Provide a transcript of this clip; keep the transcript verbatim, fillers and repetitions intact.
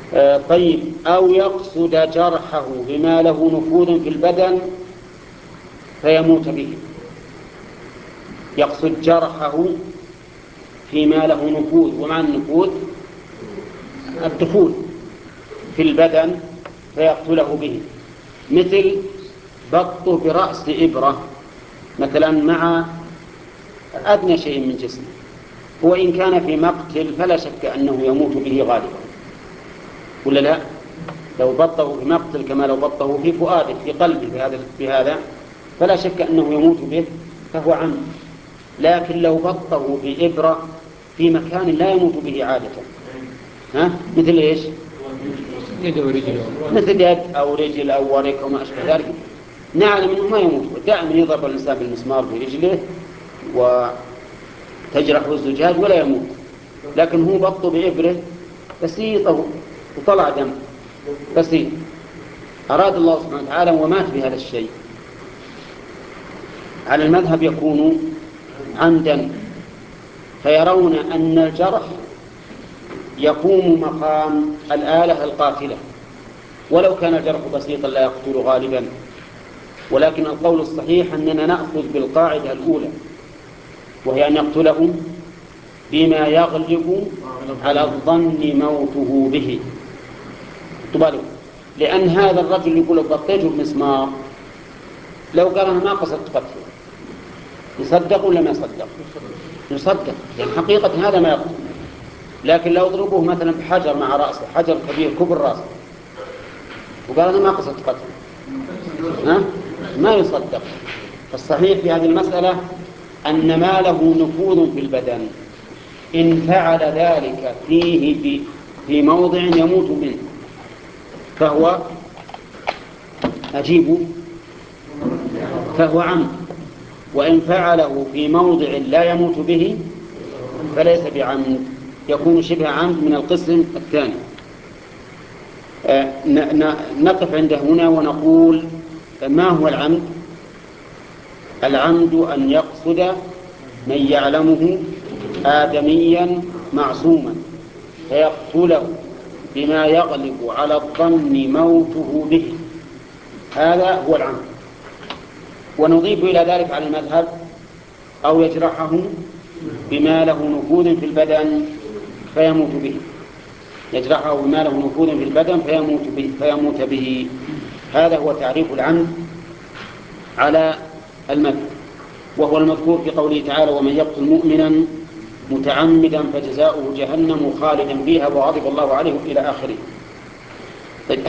آه طيب، أو يقصد جرحه بما له نفوذ في البدن فيموت به. يقصد جرحه فيما له نفوذ، ومعنى النفوذ الدخول في البدن فيقتله به، مثل بطه برأس إبرة مثلا مع أدنى شيء من جسمه، وإن كان في مقتل فلا شك أنه يموت به غالبا، ولا لا؟ لو بطه في مقتل كما لو بطه في فؤاده في قلبه بهذا, بهذا فلا شك أنه يموت به فهو عمد. لكن لو بطه بإبرة في مكان لا يموت به عادة، ها؟ مثل إيش؟ يد أو رجل، مثل يد أو رجل أو ورك أو ما أشبه ذلك، نعلم أنه ما يموت. دائما يضرب الإنسان بالمسمار في رجله وتجرحه الزجاج ولا يموت، لكن هو بطه بإبرة بسيطة وطلع دم بسيط، أراد الله سبحانه وتعالى ومات بهذا الشيء. على المذهب يكون عمدا، فيرون أن الجرح يقوم مقام الآلة القاتلة، ولو كان الجرح بسيطا لا يقتل غالبا. ولكن القول الصحيح أننا نأخذ بالقاعدة الأولى، وهي أن يقتله بما يغلب على الظن موته به. طبعا لأن هذا الرجل يقول بطيته بمسمار، لو قال أنا ما قصدت قتله، يصدق ولا ما يصدق؟ يصدق، لأن حقيقة هذا ما يقتل. لكن لو ضربوه مثلا بحجر مع رأسه، حجر كبير كبر رأسه، وقال أنا ما قصدت قتله، ها؟ ما يصدق. فالصحيح في هذه المسألة أن ما له نفوذ في البدن إن فعل ذلك فيه في, في موضع يموت منه فهو أجيب فهو عمد، وإن فعله في موضع لا يموت به فليس بعمد، يكون شبه عمد من القسم الثاني. نقف عند هنا ونقول ما هو العمد؟ العمد أن يقصد من يعلمه آدميا معصوما فيقتله بما يغلب على الظن موته به، هذا هو العمد. ونضيف إلى ذلك على المذهب أو يجرحه بما له نفوذ في البدن فيموت به، يجرحه بما له نفوذ في البدن فيموت به, فيموت به. هذا هو تعريف العمد على المذهب، وهو المذكور في قوله تعالى ومن يقتل مؤمنا متعمدا فجزاؤه جهنم خالدا فيها وغضب الله عليه إلى آخره.